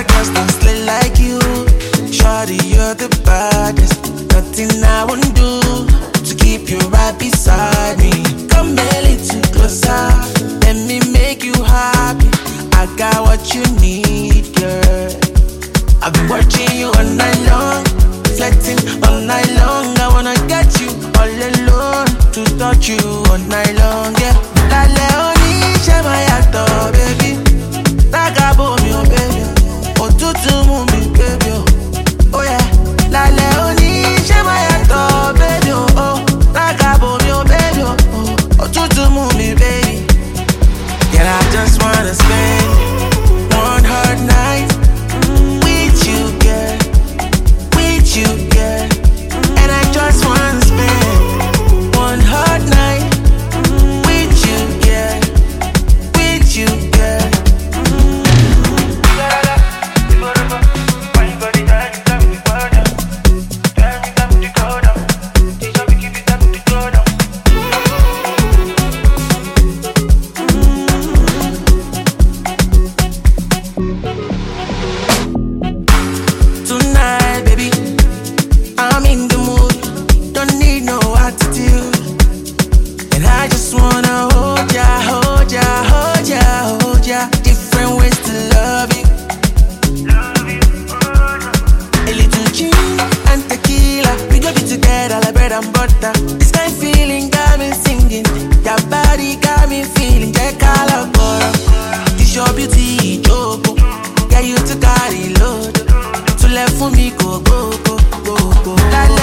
other girls don't slay like you. Shawty, you're the baddest. Nothing I won't do to keep you right beside me. Come a little closer, let me make you happy. I got what you need, girl. I've been watching you all night long, flirting all night long. I wanna get you all alone, to touch you all night long, yeah. La Leonie, share my heart, baby. Ragabo mi, oh baby. Otutu mu mi, baby, oh yeah. La Leonie, share my heart, baby, oh. Ragabo mi, oh baby, oh. Otutu mu mi, baby. Yeah, I just wanna spend one hard night with you, girl. With you, girl. And I just wanna spend one hard night with you, girl. With you, girl. Tonight, baby, I'm in the mood. Don't need no attitude. And I just wanna hold ya, hold ya, hold ya, hold ya. Different ways to love you. A little gin and tequila. We go be together like bread and butter. This kind of feeling got me singing. Your body got me feeling. Get color, this your beauty, Joko. Yeah, you to carry load. To left for me, go, go, go, go, go.